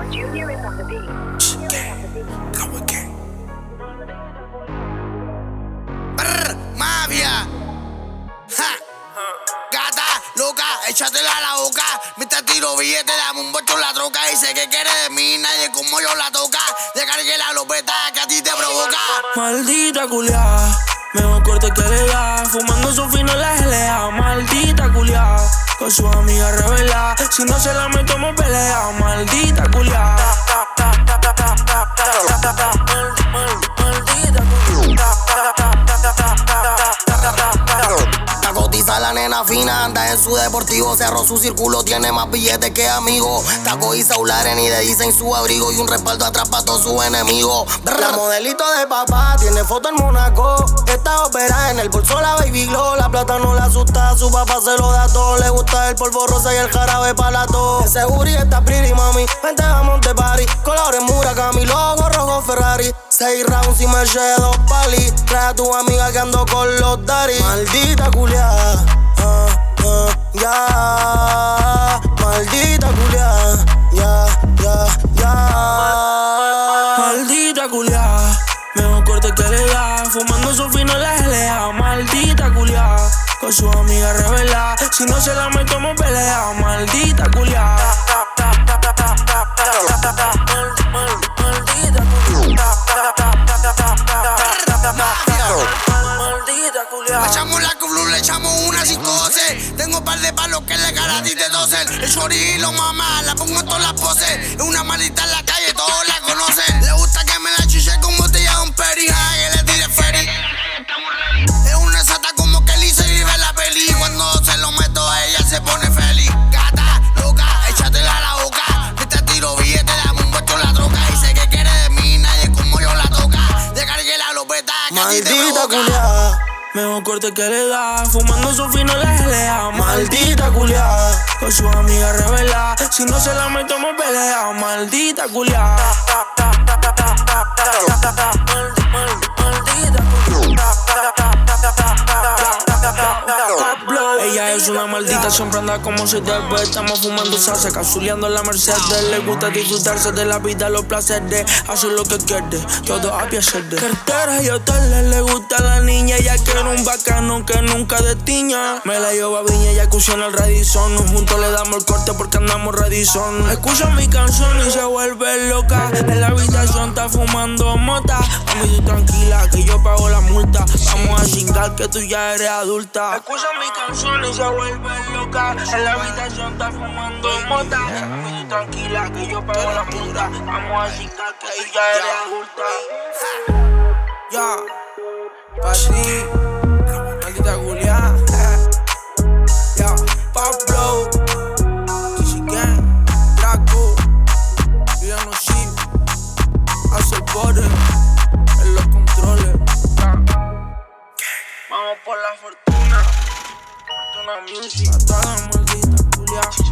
Junior is on the beat. ¿Cómo que? Mafia. Ja. Gata, loca, échatela a la boca. Mientras tiro billete, dame un vuelto en la troca. Dice que quiere de mí, nadie como yo la toca. Le cargué la lopeta que a ti te provoca. Maldita culiá, mejor corte que le da. Fumando su fino en la gelea. Maldita culiá, con su amiga revela. Si no se la metemos pelea. Maldita culiá. Maldita culiá. Cotiza la nena fina, anda en su deportivo. Cerró su círculo, tiene más billetes que amigos. Taco y Saularen y le dicen su abrigo. Y un respaldo atrás para todos sus enemigos. La modelito de papá tiene foto en Mónaco. Está operada en el bolso la Baby Glow. La plata no le asusta, a su papá se lo da todo. Le gusta el polvo rosa y el jarabe para la tos. Ese Uri está pretty, mami. Vente a Monte Party. Colores Murakami, logo rojo Ferrari. 6 rounds y me eché 2 pali. Trae a tu amiga que ando con los daddy. Maldita culia. Ya, maldita culia, ya. Maldita culia, mejor corte que le da. Fumando su fino en la gelea. Maldita culia, con su amiga revela. Si no se la metemos pelea. Maldita culia. Maldita culia. Maldita culia. Le echamos la Blue, le echamos una psicose. Tengo par de palos que le cara a ti te tosen. El shorty y lo mamá, la pongo en todas las poses. Es una maldita en la calle, todos la conocen. Le gusta que me la chiche con botella de un peri. Que le tire ferry. Es una sata como que Lisa y vive la peli. Cuando se lo meto a ella se pone feliz. Gata, loca, échatela a la boca. Mientras tiro billete, dame un vuelto en la troca. Dice que quiere de mí, nadie como yo la toca. Le cargué la lopeta que a ti te provoca. Culia, mejor corte que le da. Fumando su fino en la gelea. Maldita culia, con su amiga revela. Si no se la metemos pelea. Maldita culia. Maldita culia. Ella es una maldita, siempre anda como se debe. Estamos fumando salsa, cazuleando en la Mercedes. Le gusta disfrutarse de la vida, los placeres. Hace lo que quiere, todo a placer de carteras y hoteles. Le gusta a la niña, ella quiere un bacano que nunca destiña. Me la llevo a Viña, ella en el Radisson. Juntos le damos el corte porque andamos Radisson. Escucha mi canción y se vuelve loca. En la habitación está fumando mota. Mami, tú tranquila que yo pago la multa. Vamos a chingar que tú ya eres adulta. Escucha mi canción y se vuelve loca. En la habitación está fumando mota. Mami, tú tranquila que yo pago la multa. Vamos a chingar que tú ya eres adulta. Ya, pa' ti, maldita Julia. Ya, Pablo, Kissy Gang, Draco, Viviano Chip, hace el borde, en los controles. Vamos por la fortuna, Fortuna Music. A toda la maldita Julia.